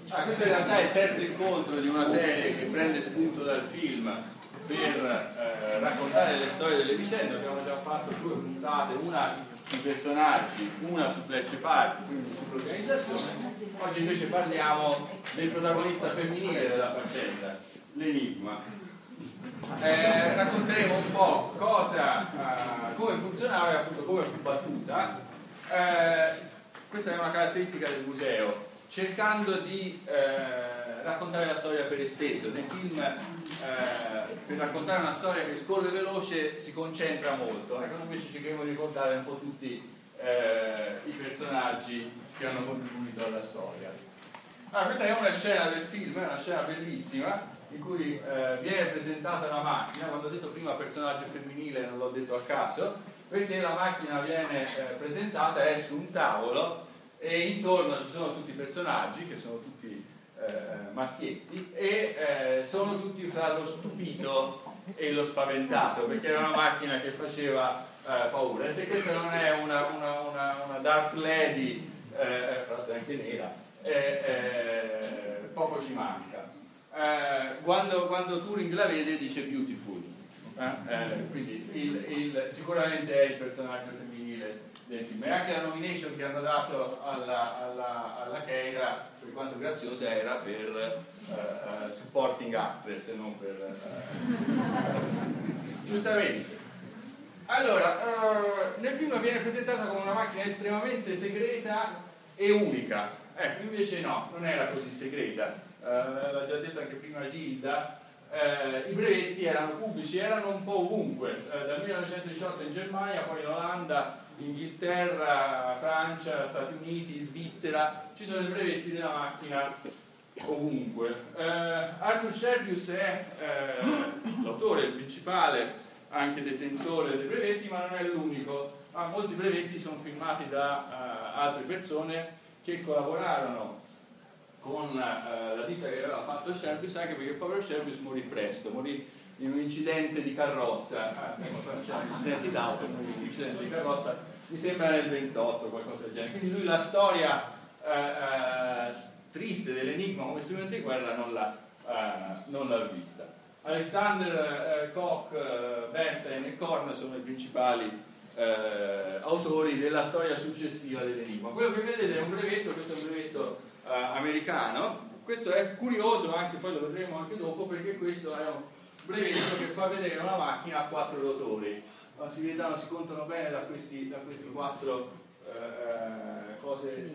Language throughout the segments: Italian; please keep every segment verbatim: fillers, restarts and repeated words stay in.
Ah, questo in realtà è il terzo incontro di una serie che prende spunto dal film per eh, raccontare le storie delle vicende. Abbiamo già fatto due puntate, una sui personaggi, una su Fletch Park, quindi sull'organizzazione. Oggi invece parliamo del protagonista femminile della faccenda, l'Enigma. Eh, racconteremo un po' cosa, eh, come funzionava e appunto come fu battuta. Eh, questa è una caratteristica del museo, cercando di eh, raccontare la storia per esteso. Nel film, eh, per raccontare una storia che scorre veloce, si concentra molto. Ecco, invece cercheremo di ricordare un po' tutti eh, i personaggi che hanno contribuito alla storia. Allora, questa è una scena del film, è una scena bellissima, in cui eh, viene presentata una macchina. Quando ho detto prima personaggio femminile non l'ho detto a caso, perché la macchina viene eh, presentata, è su un tavolo e intorno ci sono tutti i personaggi che sono tutti eh, maschietti e eh, sono tutti fra lo stupito e lo spaventato, perché era una macchina che faceva eh, paura. E se questa non è una, una, una, una dark lady, eh, anche nera, eh, eh, poco ci manca. Eh, quando, quando Turing la vede dice beautiful, eh? Eh, quindi il, il, sicuramente è il personaggio femminile del film. E anche la nomination che hanno dato alla, alla, alla Keira, per quanto graziosa, era per uh, uh, supporting actress e non per uh, giustamente. Allora, uh, nel film viene presentata come una macchina estremamente segreta e unica. Ecco, invece no, non era così segreta. Uh, l'ha già detto anche prima Gilda. Uh, i brevetti erano pubblici, erano un po' ovunque, uh, dal millenovecentodiciotto in Germania, poi in Olanda, Inghilterra, Francia, Stati Uniti, Svizzera, ci sono i brevetti della macchina ovunque. Uh, Arthur Scherbius è uh, l'autore, il principale, anche detentore dei brevetti, ma non è l'unico. Ah, molti brevetti sono firmati da uh, altre persone che collaborarono con uh, la ditta che aveva fatto Scherbius, anche perché il povero Scherbius morì presto, morì in un incidente di carrozza, ah, c'erano incidenti d'auto, morì in un incidente di carrozza, mi sembra nel ventotto, qualcosa del genere. Quindi lui la storia uh, uh, triste dell'enigma come strumento di guerra non l'ha, uh, non l'ha vista. Alexander uh, Koch, uh, Bernstein e Korn sono i principali Uh, autori della storia successiva dell'enigma. Quello che vedete è un brevetto, questo è un brevetto uh, americano. Questo è curioso, anche poi lo vedremo anche dopo, perché questo è un brevetto che fa vedere una macchina a quattro rotori. No, si vedono, si contano bene da questi, da questi quattro uh, cose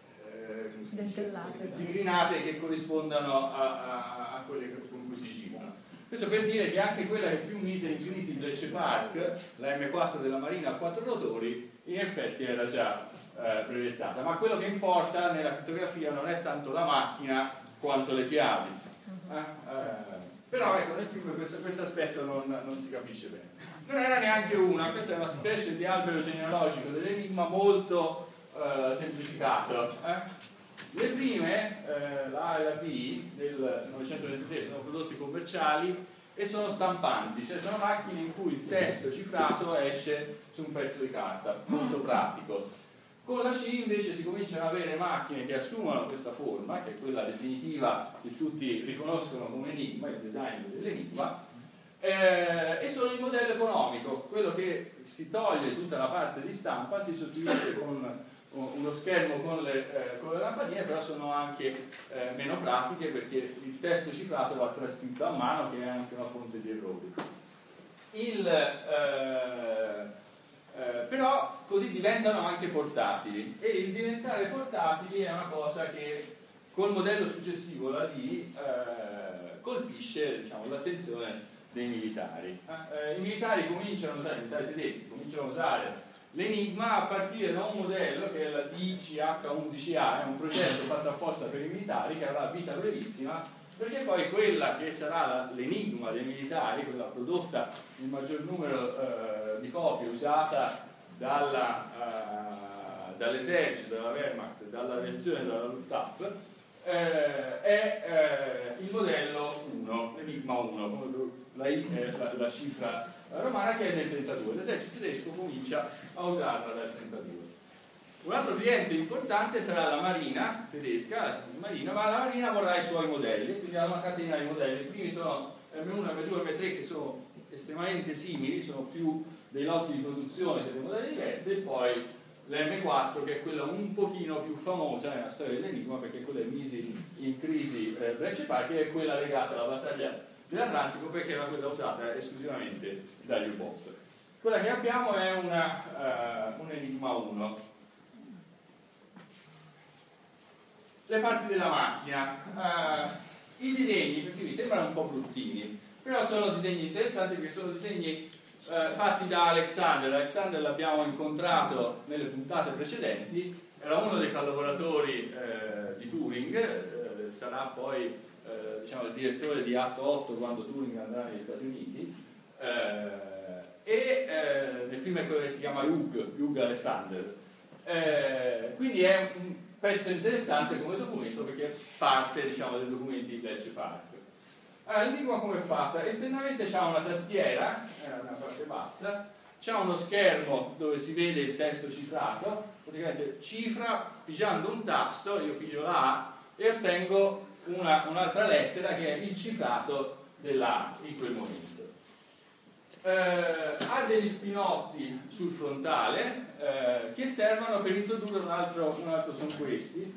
uh, zigrinate che corrispondono a, a, a quelle con cui si cifrano. Questo per dire che anche quella che più mise in crisi Fletch Park, la M quattro della Marina a quattro rotori, in effetti era già eh, brevettata. Ma quello che importa nella crittografia non è tanto la macchina quanto le chiavi. Eh? Eh, però ecco, nel film questo aspetto non, non si capisce bene. Non era neanche una, questa è una specie di albero genealogico dell'enigma molto eh, semplificato. Eh? Le prime, eh, la A e la B del novecentoventitré, sono prodotti commerciali e sono stampanti, cioè sono macchine in cui il testo cifrato esce su un pezzo di carta, molto pratico. Con la C invece si cominciano ad avere macchine che assumono questa forma, che è quella definitiva che tutti riconoscono come enigma, il design dell'enigma, eh, e sono il modello economico, quello che si toglie tutta la parte di stampa, si sostituisce con uno schermo con le, eh, con le lampadine, però sono anche eh, meno pratiche perché il testo cifrato va trascritto a mano, che è anche una fonte di errori. Il, eh, eh, però così diventano anche portatili, e il diventare portatili è una cosa che col modello successivo, la D, eh, colpisce, diciamo, l'attenzione dei militari. Eh, I militari cominciano a usare, i militari tedeschi cominciano a usare l'enigma a partire da un modello che è la D C H undici A, è un progetto fatto apposta per i militari che avrà vita brevissima, perché poi quella che sarà l'enigma dei militari, quella prodotta in maggior numero eh, di copie, usata dalla, uh, dall'esercito, dalla Wehrmacht, dall'aviazione, dalla Luftwaffe, eh, è eh, il modello uno, l'enigma uno, la I è la, la cifra romana, che è del trentadue. L'esercito tedesco comincia a usarla dal trentadue. Un altro cliente importante sarà la Marina tedesca, la Marina, ma la Marina vorrà i suoi modelli, quindi ha una catena di modelli. I primi sono M uno, M due, M tre, che sono estremamente simili, sono più dei lotti di produzione che dei modelli diversi, e poi l'M quattro, che è quella un pochino più famosa nella storia dell'Enigma, perché quella è misi in crisi eh, Breccia Park, che è quella legata alla battaglia dell'Atlantico, perché era quella usata esclusivamente dagli U-Boat. Quella che abbiamo è una, uh, un Enigma uno. Le parti della macchina, uh, i disegni, perché vi sembrano un po' bruttini, però sono disegni interessanti, perché sono disegni uh, fatti da Alexander. Alexander l'abbiamo incontrato nelle puntate precedenti, era uno dei collaboratori uh, di Turing, uh, sarà poi uh, diciamo, il direttore di Atto otto quando Turing andrà negli Stati Uniti, uh, e uh, nel film è quello che si chiama Hugh, Hugh Alexander. Uh, quindi è un pezzo interessante come documento, perché parte, diciamo, dei documenti di Bletchley Park. Allora, l'Enigma come è fatta? Esternamente c'ha una tastiera, eh, una parte bassa, c'ha uno schermo dove si vede il testo cifrato, praticamente cifra pigiando un tasto, io pigio la A e ottengo una, un'altra lettera che è il cifrato della A in quel momento. Eh, ha degli spinotti sul frontale eh, che servono per introdurre un altro, un altro sono questi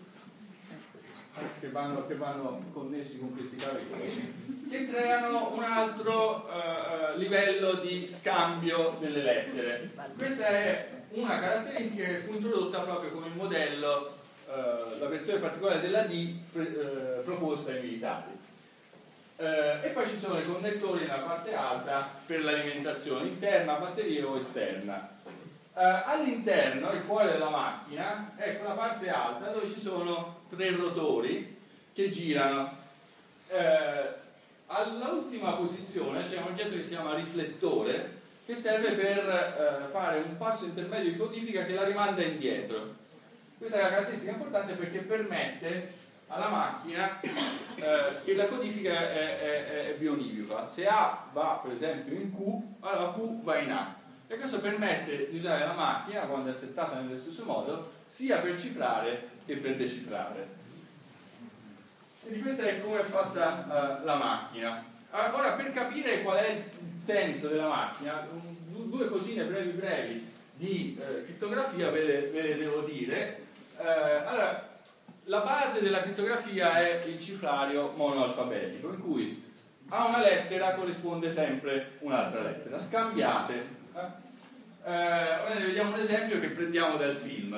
che vanno, che vanno connessi con questi cavi, che creano un altro eh, livello di scambio delle lettere. Questa è una caratteristica che fu introdotta proprio come modello, eh, la versione particolare della D pre, eh, proposta ai militari. Uh, e poi ci sono i connettori nella parte alta per l'alimentazione interna, batteria o esterna. Uh, all'interno, il cuore della macchina, ecco la parte alta dove ci sono tre rotori che girano. Uh, all'ultima posizione c'è un oggetto che si chiama riflettore, che serve per uh, fare un passo intermedio di codifica che la rimanda indietro. Questa è una caratteristica importante perché permette alla macchina eh, che la codifica è, è, è bionivoca. Se A va per esempio in Q, allora Q va in A, e questo permette di usare la macchina quando è settata nello stesso modo sia per cifrare che per decifrare. Quindi questa è come è fatta uh, la macchina. Ora, per capire qual è il senso della macchina, due cosine brevi brevi di eh, crittografia ve le, ve le devo dire. Eh, allora, la base della crittografia è il cifrario monoalfabetico, in cui a una lettera corrisponde sempre un'altra lettera, scambiate. Eh? Eh, ora ne vediamo un esempio che prendiamo dal film.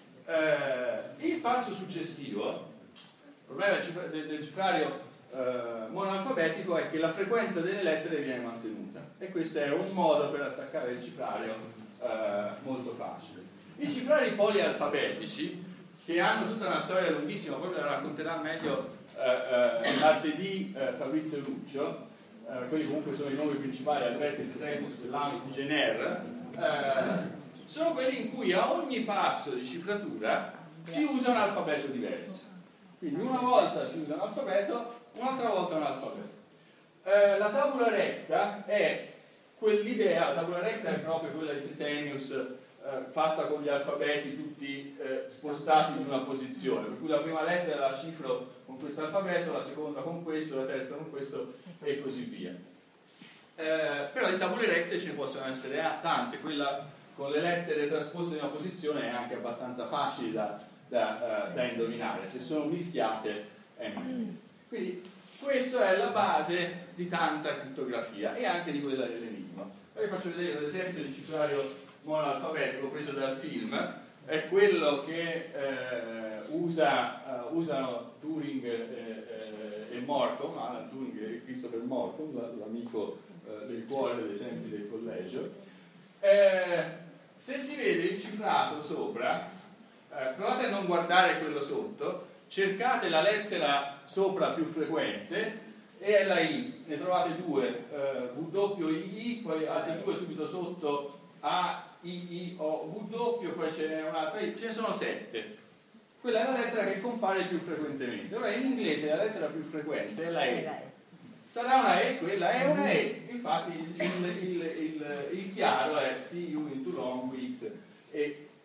Eh, il passo successivo, il problema del, cifra- del, del cifrario eh, monoalfabetico è che la frequenza delle lettere viene mantenuta, e questo è un modo per attaccare il cifrario eh, molto facile. I cifrari polialfabetici, che hanno tutta una storia lunghissima, poi ve la racconterà meglio eh, eh, martedì eh, Fabrizio Luccio, eh, quelli comunque sono i nomi principali, Alberti, Petremus, Bellamy, Gener, eh, sono quelli in cui a ogni passo di cifratura si usa un alfabeto diverso. Quindi una volta si usa un alfabeto, un'altra volta un alfabeto. Eh, la tabula recta è quell'idea, la tabula recta è proprio quella di Titanius, Eh, fatta con gli alfabeti tutti eh, spostati in una posizione, per cui la prima lettera la cifro con questo alfabeto, la seconda con questo, la terza con questo e così via. Eh, però le tabule rette ce ne possono essere tante, quella con le lettere trasposte in una posizione è anche abbastanza facile da, da, uh, da indovinare, se sono mischiate è meglio. Quindi questa è la base di tanta crittografia e anche di quella dell'enigma. Poi vi faccio vedere l'esempio di cifrario monoalfabetico preso dal film, è quello che eh, usa, uh, usano Turing e, e, e Morcom, Alan Turing e Christopher Morcom, l'amico eh, del cuore degli esempi del collegio. Eh, se si vede il cifrato sopra, eh, provate a non guardare quello sotto, cercate la lettera sopra più frequente e è la I, ne trovate due, eh, W I I, poi altre due subito sotto, A, I, I, O, W, poi ce n'è un'altra I, ce ne sono sette. Quella è la lettera che compare più frequentemente. Ora in inglese la lettera più frequente è la E. Sarà una E, quella è una E. Infatti il, il, il, il, il chiaro è C U into long X e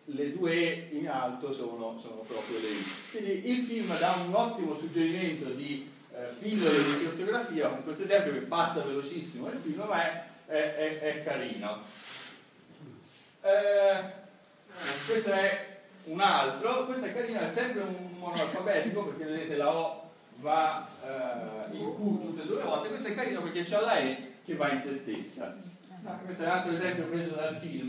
le due E in alto sono, sono proprio le I. Quindi il film dà un ottimo suggerimento di eh, pillole di crittografia con questo esempio che passa velocissimo nel film, ma è, è, è, è carino. Eh, questo è un altro, questo è carino, è sempre un monoalfabetico perché vedete la O va eh, in Q tutte e due le volte. Questo è carino perché c'è la E che va in se stessa. Ah, questo è un altro esempio preso dal film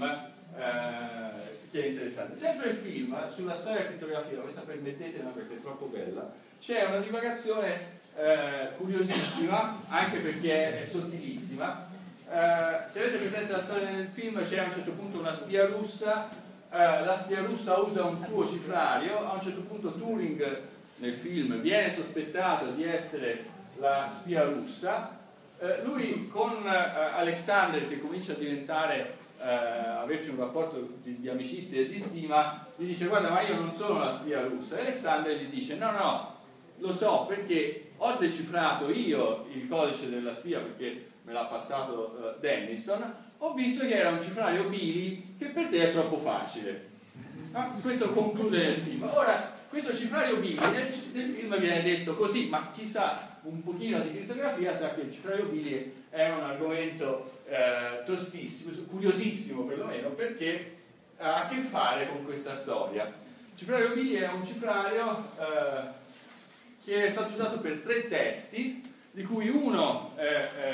eh, che è interessante. Sempre il film sulla storia della crittografia, questa permettetela perché è troppo bella, c'è una divagazione eh, curiosissima, anche perché è sottilissima. Eh, se avete presente la storia del film, c'è a un certo punto una spia russa, eh, la spia russa usa un suo cifrario, a un certo punto Turing nel film viene sospettato di essere la spia russa, eh, lui con eh, Alexander, che comincia a diventare eh, averci un rapporto di, di amicizia e di stima, gli dice: guarda, ma io non sono la spia russa. E Alexander gli dice: no no, lo so perché ho decifrato io il codice della spia, perché me l'ha passato uh, Denniston, ho visto che era un cifrario Billy che per te è troppo facile. Ah, questo conclude nel film. Ora, questo cifrario Billy nel, nel film viene detto così, ma chi sa un pochino di crittografia sa che il cifrario Billy è un argomento eh, tostissimo, curiosissimo perlomeno, perché ha a che fare con questa storia. Il cifrario Billy è un cifrario eh, che è stato usato per tre testi, di cui uno eh,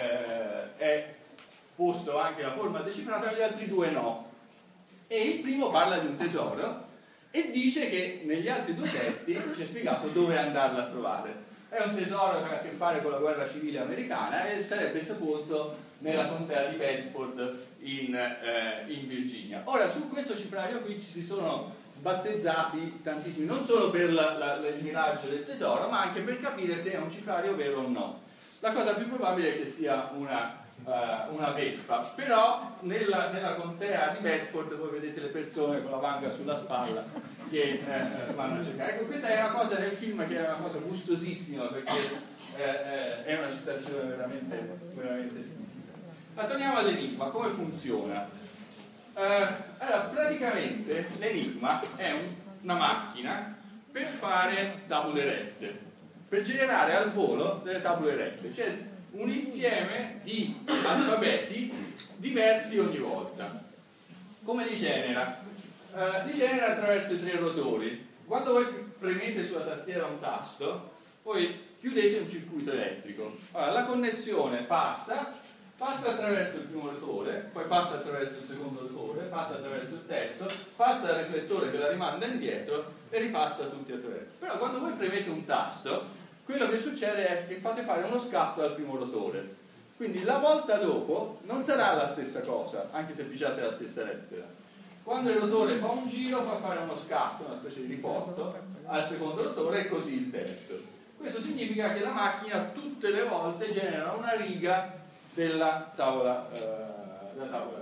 eh, è posto anche la forma decifrata e gli altri due no. E il primo parla di un tesoro e dice che negli altri due testi c'è spiegato dove andarlo a trovare. È un tesoro che ha a che fare con la guerra civile americana e sarebbe sepolto nella contea di Bedford in, eh, in Virginia. Ora, su questo cifrario qui ci si sono sbattezzati tantissimi, non solo per la, la, il miraggio del tesoro, ma anche per capire se è un cifrario vero o no. La cosa più probabile è che sia una, uh, una beffa, però nella, nella contea di Bedford voi vedete le persone con la vanga sulla spalla che eh, vanno a cercare. Ecco, questa è una cosa nel film che è una cosa gustosissima, perché eh, eh, è una citazione veramente, veramente squisita. Ma torniamo all'enigma, come funziona? Eh, allora, praticamente l'enigma è un, una macchina per fare tabule rette, per generare al volo delle tabule rette, cioè un insieme di alfabeti diversi ogni volta. Come li genera? Uh, li genera attraverso i tre rotori. Quando voi premete sulla tastiera un tasto, poi chiudete un circuito elettrico. Allora, la connessione passa, passa attraverso il primo rotore, poi passa attraverso il secondo rotore, passa attraverso il terzo, passa al riflettore che la rimanda indietro e ripassa tutti attraverso. Però quando voi premete un tasto, quello che succede è che fate fare uno scatto al primo rotore. Quindi la volta dopo non sarà la stessa cosa, anche se pigiate la stessa lettera. Quando il rotore fa un giro fa fare uno scatto, una specie di riporto al secondo rotore e così il terzo. Questo significa che la macchina tutte le volte genera una riga della tavola, eh, della tavola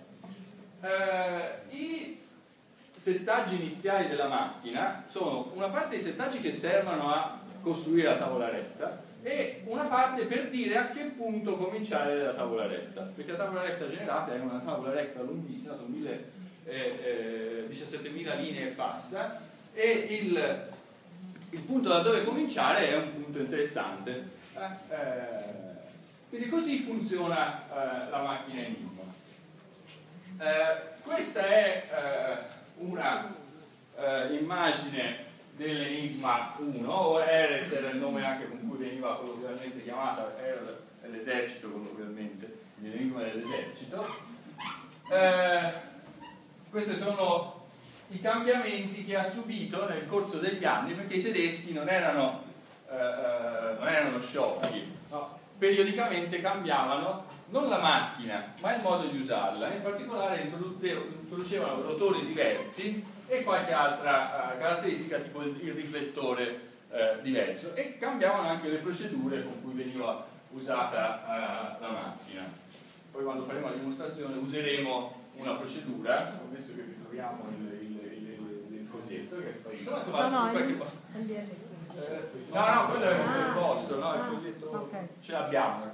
retta. Eh, I settaggi iniziali della macchina sono una parte dei settaggi che servono a costruire la tavola retta e una parte per dire a che punto cominciare la tavola retta, perché la tavola retta generata è una tavola retta lunghissima, sono mille Eh, eh, diciassettemila linee e passa, e il, il punto da dove cominciare è un punto interessante. Eh, eh, quindi così funziona eh, la macchina Enigma. Eh, questa è eh, una eh, immagine dell'Enigma uno, o Eres era il nome anche con cui veniva colloquialmente chiamata, era l'esercito colloquialmente, l'Enigma dell'esercito. Eh, Questi sono i cambiamenti che ha subito nel corso degli anni, perché i tedeschi non erano, eh, non erano sciocchi, no? Periodicamente cambiavano non la macchina, ma il modo di usarla. In particolare introducevano rotori diversi e qualche altra uh, caratteristica, tipo il, il riflettore uh, diverso, e cambiavano anche le procedure con cui veniva usata uh, la macchina. Poi quando faremo la dimostrazione useremo una procedura, visto che ritroviamo il, il, il, il foglietto che è sparito. Ma no, no, qualche... il, eh, no, no, quello è ah, il posto, no, il ah, foglietto okay. Ce l'abbiamo.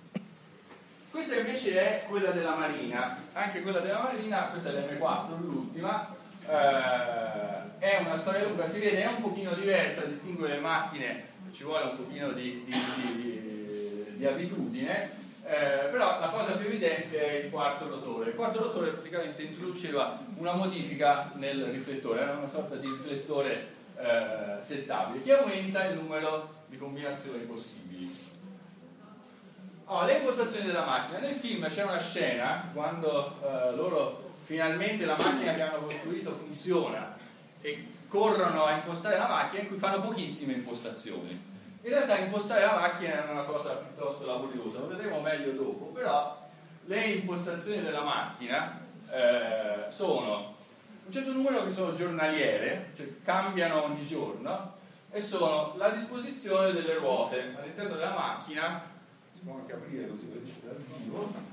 Questa invece è quella della Marina, anche quella della Marina, questa è l'emme quattro, l'ultima. l'ultima, eh, è una storia lunga, si vede, è un pochino diversa, a distinguere le macchine ci vuole un pochino di, di, di, di abitudine. Eh, però la cosa più evidente è il quarto rotore. Il quarto rotore praticamente introduceva una modifica nel riflettore, era una sorta di riflettore eh, settabile che aumenta il numero di combinazioni possibili. Oh, le impostazioni della macchina. Nel film c'è una scena quando eh, loro finalmente la macchina che hanno costruito funziona e corrono a impostare la macchina, in cui fanno pochissime impostazioni. In realtà impostare la macchina è una cosa piuttosto laboriosa, lo vedremo meglio dopo, però le impostazioni della macchina eh, sono un certo numero che sono giornaliere, cioè cambiano ogni giorno, e sono la disposizione delle ruote all'interno della macchina. Si può anche aprire così vedete dal vivo.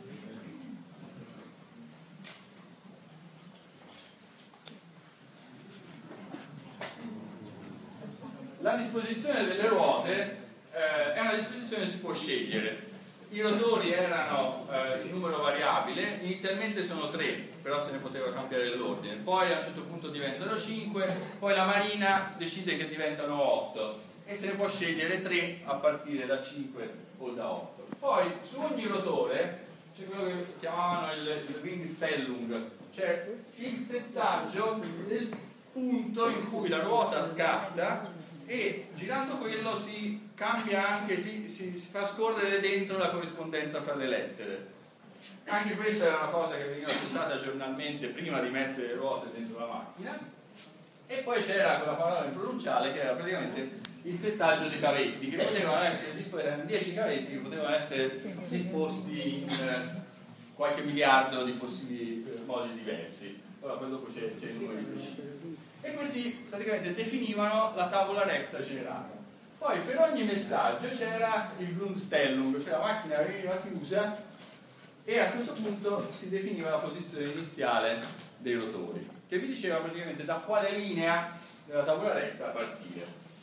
La disposizione delle ruote eh, è una disposizione che si può scegliere. I rotori erano eh, in numero variabile, inizialmente sono tre, però se ne poteva cambiare l'ordine, poi a un certo punto diventano cinque, poi la marina decide che diventano otto e se ne può scegliere tre a partire da cinque o da otto. Poi su ogni rotore c'è quello che chiamavano il, il Ringstellung, cioè il settaggio del punto in cui la ruota scatta, e girando quello si cambia anche, si, si, si fa scorrere dentro la corrispondenza fra le lettere. Anche questa era una cosa che veniva ascoltata giornalmente prima di mettere le ruote dentro la macchina. E poi c'era quella parola impronunciale che era praticamente il settaggio dei cavetti, che potevano essere disposti, erano dieci cavetti che potevano essere disposti in eh, qualche miliardo di possibili eh, modi diversi. Ora poi dopo c'è, c'è il numero di precisi. E questi praticamente definivano la tavola recta generale. Poi per ogni messaggio c'era il Grundstellung, cioè la macchina veniva chiusa e a questo punto si definiva la posizione iniziale dei rotori, che vi diceva praticamente da quale linea della tavola recta partire.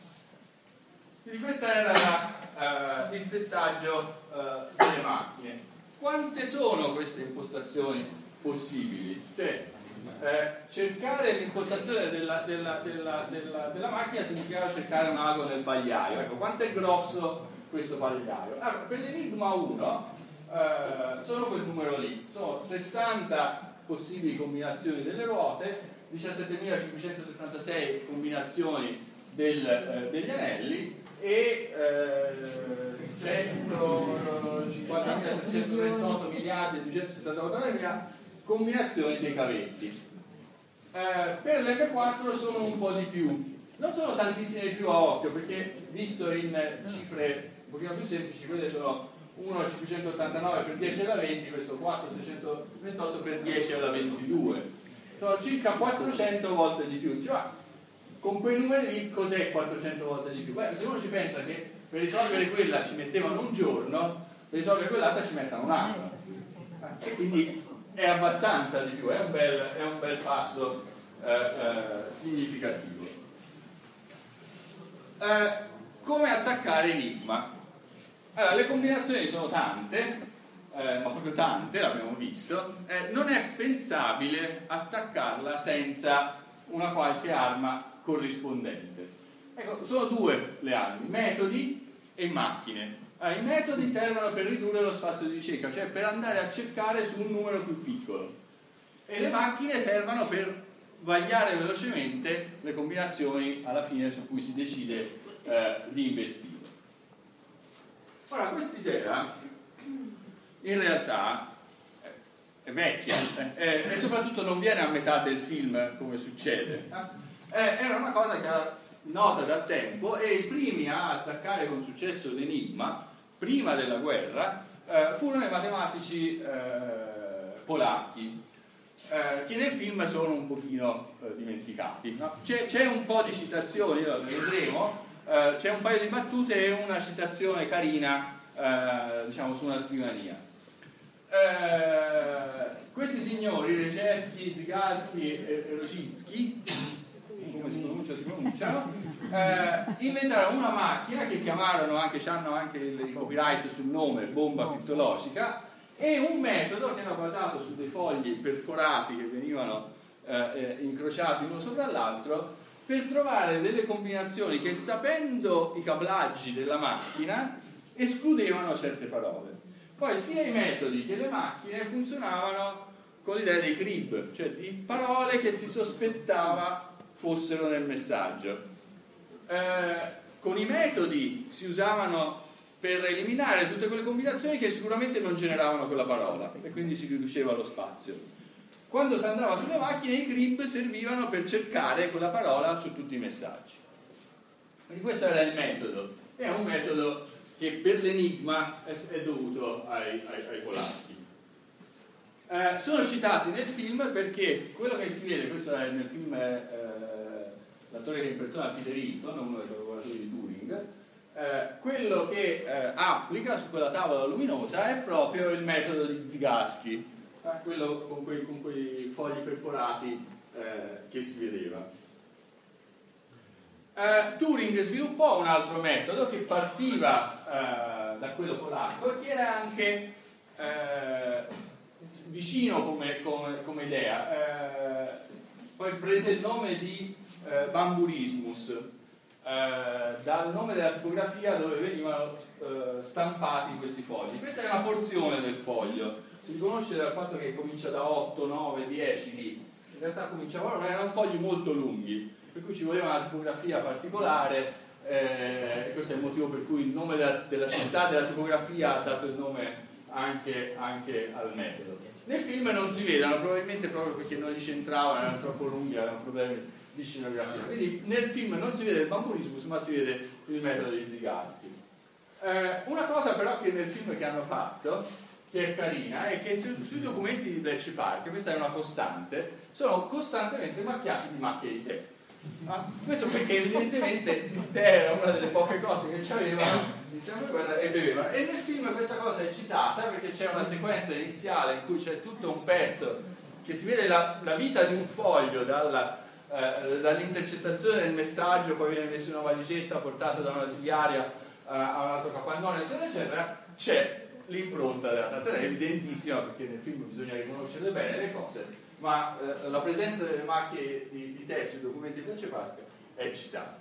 Quindi questo era la, uh, il settaggio uh, delle macchine. Quante sono queste impostazioni possibili? Cioè, Eh, cercare l'impostazione della, della, della, della, della macchina significava cercare un ago nel pagliaio. Ecco, quanto è grosso questo pagliaio? Allora, per l'Enigma uno eh, sono quel numero lì, sono sessanta possibili combinazioni delle ruote, diciassettemilacinquecentosettantasei combinazioni del, eh, degli anelli e eh, centocinquantamila settecentoventotto miliardi e duecentosettantanove mila combinazioni dei cavetti. Eh, per l'M quattro sono un po' di più, non sono tantissime più a occhio, perché visto in cifre un pochino più semplici, quelle sono uno virgola cinquecentottantanove per dieci alla venti, questo quattro virgola seicentoventotto per dieci alla ventidue, sono circa quattrocento volte di più. Cioè, con quei numeri lì cos'è quattrocento volte di più? Beh, se uno ci pensa che per risolvere quella ci mettevano un giorno, per risolvere quell'altra ci mettono un anno, e quindi è abbastanza di più, è un bel, è un bel passo eh, eh, significativo. Eh, come attaccare Enigma? Allora, le combinazioni sono tante, eh, ma proprio tante, l'abbiamo visto. Eh, non è pensabile attaccarla senza una qualche arma corrispondente. Ecco, sono due le armi, metodi e macchine. I metodi servono per ridurre lo spazio di ricerca, cioè per andare a cercare su un numero più piccolo, e le macchine servono per vagliare velocemente le combinazioni alla fine su cui si decide eh, di investire. Ora, quest'idea in realtà è vecchia eh, e soprattutto non viene a metà del film come succede. Eh, era una cosa che era nota da tempo, e i primi a attaccare con successo l'Enigma prima della guerra eh, furono i matematici eh, polacchi, eh, che nel film sono un pochino eh, dimenticati, no? c'è, c'è un po' di citazioni, lo vedremo, eh, c'è un paio di battute e una citazione carina eh, diciamo su una scrivania. Eh, questi signori, Rzeszki, Zygalski e Rosicki, come si pronuncia si pronunciano, eh, inventarono una macchina che chiamarono anche, hanno anche il copyright sul nome, bomba criptologica, e un metodo che era basato su dei fogli perforati che venivano eh, incrociati uno sopra l'altro, per trovare delle combinazioni che, sapendo i cablaggi della macchina, escludevano certe parole. Poi sia i metodi che le macchine funzionavano con l'idea dei crib, cioè di parole che si sospettava fossero nel messaggio. Eh, con i metodi si usavano per eliminare tutte quelle combinazioni che sicuramente non generavano quella parola e quindi si riduceva lo spazio. Quando si andava sulle macchine, i crib servivano per cercare quella parola su tutti i messaggi. Quindi questo era il metodo. È un metodo che per l'enigma è, è dovuto ai, ai, ai polacchi. Eh, sono citati nel film perché quello che si vede, questo è nel film, eh, l'attore che impersona Peter Hilton, uno dei lavoratori di Turing, eh, quello che eh, applica su quella tavola luminosa è proprio il metodo di Zygalski, eh, quello con quei, con quei fogli perforati eh, che si vedeva. Uh, Turing sviluppò un altro metodo che partiva uh, da quello polacco e che era anche uh, vicino come, come, come idea. Uh, poi prese il nome di uh, Bamburismus uh, dal nome della tipografia dove venivano uh, stampati questi fogli. Questa è una porzione del foglio, si riconosce dal fatto che comincia da otto, nove, dieci lì. In realtà cominciavano, erano fogli molto lunghi, per cui ci voleva una tipografia particolare, eh, e questo è il motivo per cui il nome della, della città della tipografia ha dato il nome anche, anche al metodo. Nel film non si vedono, probabilmente proprio perché non li centravano, erano troppo lunghi, avevano problemi di scenografia. Quindi nel film non si vede il Bamburismus, ma si vede il metodo di Zygalski. Eh, una cosa però che nel film che hanno fatto, che è carina, è che su, sui documenti di Bletchley Park, questa è una costante, sono costantemente macchiati di macchie di tè. Ah, questo perché evidentemente il tè era una delle poche cose che c'avevano e bevevano, e nel film questa cosa è citata perché c'è una sequenza iniziale in cui c'è tutto un pezzo che si vede la, la vita di un foglio dalla, eh, dall'intercettazione del messaggio, poi viene messo in una valigetta portato da una sigliaria eh, a un altro capannone eccetera eccetera, c'è l'impronta della tazza, è evidentissima perché nel film bisogna riconoscere bene le cose, ma eh, la presenza delle macchie di, di tè sui documenti di Bletchley Park è citata.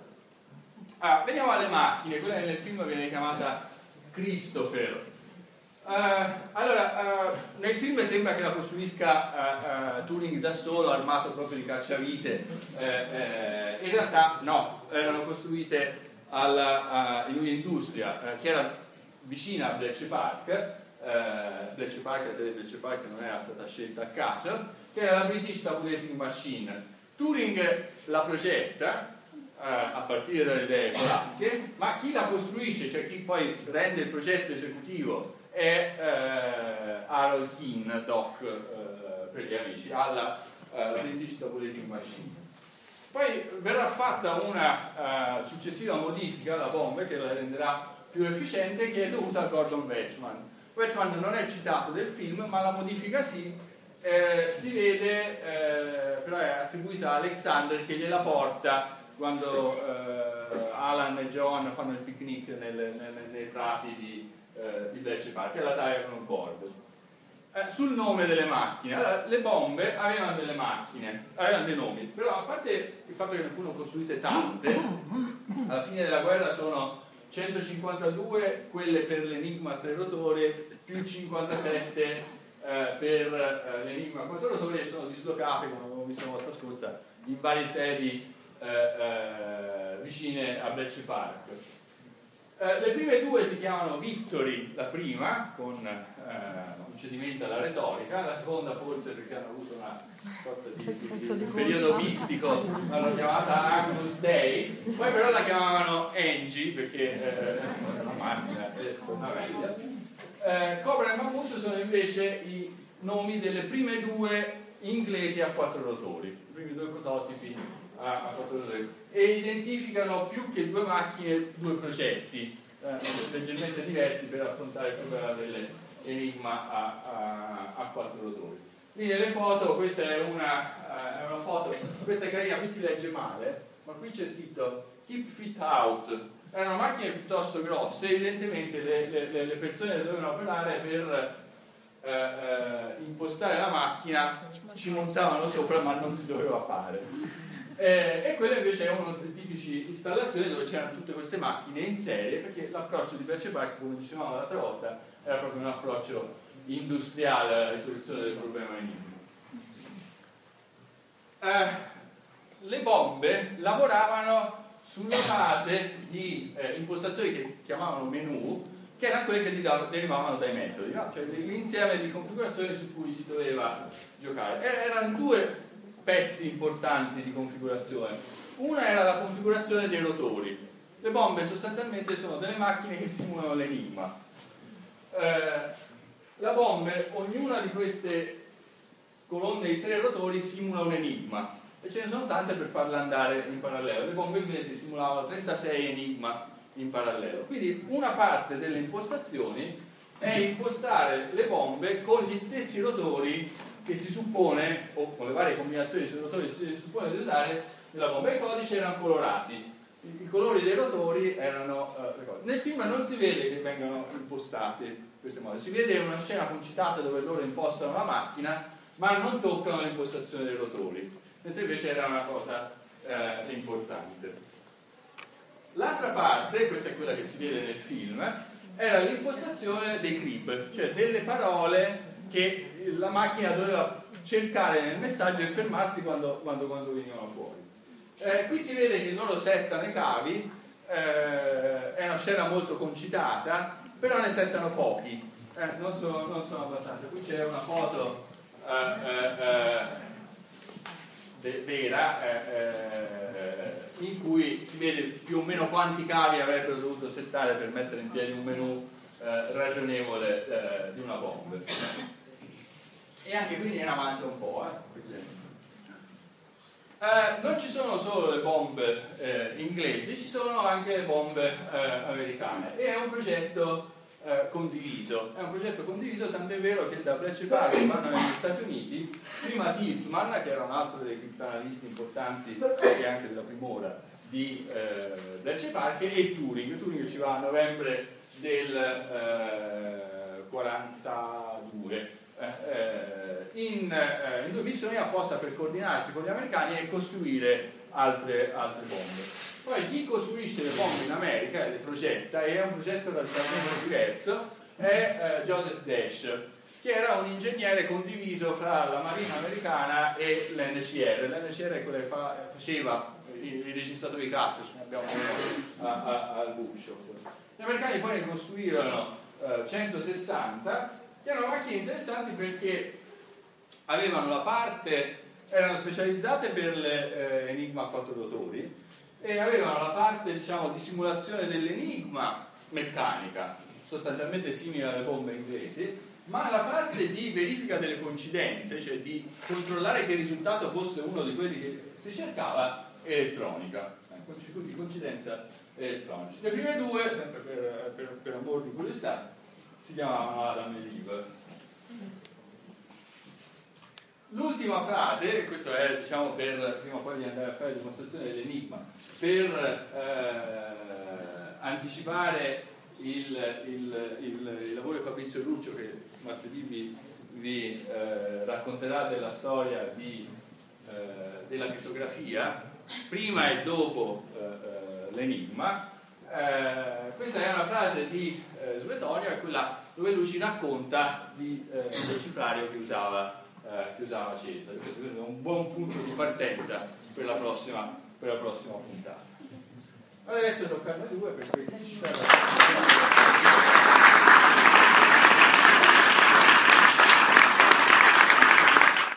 Ah, veniamo alle macchine, quella che nel film viene chiamata Christopher. Uh, allora, uh, nel film sembra che la costruisca uh, uh, Turing da solo, armato proprio di cacciavite, uh, uh, in realtà no, erano costruite alla, uh, in un'industria uh, che era vicina a Bletchley Park. Uh, Bletchley Park, la sede di Bletchley Park non era stata scelta a caso, che era la British Tabulating Machine. Turing la progetta Uh, a partire dalle idee polacche, ma chi la costruisce, cioè chi poi rende il progetto esecutivo, è uh, Harold Keane, Doc uh, per gli amici, alla uh, British Tabulating Machine. Poi verrà fatta una uh, successiva modifica alla bomba che la renderà più efficiente, che è dovuta a Gordon Wechman. Wechman non è citato del film, ma la modifica sì, eh, si vede, eh, però è attribuita a Alexander che gliela porta quando eh, Alan e John fanno il picnic nelle, nelle, nei prati di, eh, di Bletchley Park, è la Diagonal Board. Eh, sul nome delle macchine, allora, le bombe avevano delle macchine, avevano dei nomi, però a parte il fatto che ne furono costruite tante, alla fine della guerra sono centocinquantadue quelle per l'Enigma a tre rotori, più cinquantasette eh, per eh, l'Enigma a quattro rotori, e sono dislocate, come abbiamo visto la volta scorsa, in varie sedi Eh, eh, vicine a Bletchley Park. Eh, le prime due si chiamano Victory, la prima con eh, un cedimento alla retorica, la seconda forse perché hanno avuto una sorta di, di, di un periodo mistico, l'hanno chiamata Agnus Dei, poi però la chiamavano Angie perché eh, una macchina eh, eh, Cobra e Mammut sono invece i nomi delle prime due inglesi a quattro rotori, i primi due prototipi a quattro rotori, e identificano più che due macchine due progetti eh, leggermente diversi per affrontare il problema dell'enigma a, a, a quattro rotori. Qui nelle foto, questa è una, uh, è una foto, questa è carina, qui si legge male, ma qui c'è scritto keep fit out. Erano macchine piuttosto grosse, evidentemente le, le, le persone dovevano operare per eh, eh, impostare la macchina, ci montavano sopra ma non si doveva fare. Eh, e quella invece è una delle tipici installazioni dove c'erano tutte queste macchine in serie, perché l'approccio di Bletchley Park, come dicevamo l'altra volta, era proprio un approccio industriale alla risoluzione del problema enigma. Eh, le bombe lavoravano sulla base di eh, impostazioni che chiamavano menu, che erano quelle che derivavano dai metodi, no? Cioè l'insieme di configurazioni su cui si doveva giocare. E erano due pezzi importanti di configurazione. Una era la configurazione dei rotori. Le bombe sostanzialmente sono delle macchine che simulano l'enigma. Eh, la bomba, ognuna di queste colonne di tre rotori simula un enigma, e ce ne sono tante per farle andare in parallelo. Le bombe inglesi simulavano trentasei enigma in parallelo. Quindi una parte delle impostazioni è impostare le bombe con gli stessi rotori che si suppone, o con le varie combinazioni di rotori che si suppone di usare nella bomba. I codici erano colorati, i, i colori dei rotori erano uh, le cose. Nel film non si vede che vengano impostati in questo modo, si vede una scena concitata dove loro impostano la macchina ma non toccano l'impostazione dei rotori, mentre invece era una cosa eh, importante. L'altra parte, questa è quella che si vede nel film, era l'impostazione dei crib, cioè delle parole che la macchina doveva cercare nel messaggio e fermarsi quando, quando, quando venivano fuori. Eh, qui si vede che loro settano i cavi, eh, è una scena molto concitata, però ne settano pochi, eh, non, sono, non sono abbastanza. Qui c'è una foto eh, eh, eh, vera eh, eh, in cui si vede più o meno quanti cavi avrebbero dovuto settare per mettere in piedi un menu eh, ragionevole eh, di una bomba. E anche qui ne avanza un po', eh. Eh, non ci sono solo le bombe eh, inglesi, ci sono anche le bombe eh, americane, e è un progetto eh, condiviso, è un progetto condiviso, tant'è vero che da Bletchley Park vanno negli Stati Uniti, prima Tiltman, che era un altro dei criptoanalisti importanti e anche della primora di eh, Bletchley Park, e Turing. Turing ci va a novembre del eh, quarantadue. Eh, in, eh, in due missioni apposta per coordinarsi con gli americani e costruire altre, altre bombe. Poi chi costruisce le bombe in America e le progetta, e è un progetto radicalmente diverso, è eh, Joseph Dash, che era un ingegnere condiviso fra la Marina americana e l'N C R. L'N C R è quella che fa, faceva i, i registratori cassa, ce ne abbiamo uno a, a, al bookshop. Gli americani poi ne costruirono eh, centosessanta, che erano macchine interessanti perché avevano la parte, erano specializzate per le eh, Enigma a quattro rotori, e avevano la parte, diciamo, di simulazione dell'enigma meccanica, sostanzialmente simile alle bombe inglesi, ma la parte di verifica delle coincidenze, cioè di controllare che il risultato fosse uno di quelli che si cercava, elettronica, eh, circuiti di coincidenza elettronici. Le prime due, sempre per, per, per amor di curiosità, si chiamavano Adam e Eve. L'ultima frase, e questo è, diciamo, per prima poi di andare a fare la dimostrazione dell'enigma, per eh, anticipare il, il, il, il lavoro di Fabrizio Luccio, che martedì vi, vi eh, racconterà della storia di, eh, della crittografia, prima e dopo eh, l'enigma. Eh, questa è una frase di eh, Suetonio, quella dove lui ci racconta di, eh, del decifrario che usava, eh, che usava Cesare. Questo è un buon punto di partenza per la prossima, per la prossima puntata. Adesso tocca a noi due, per cui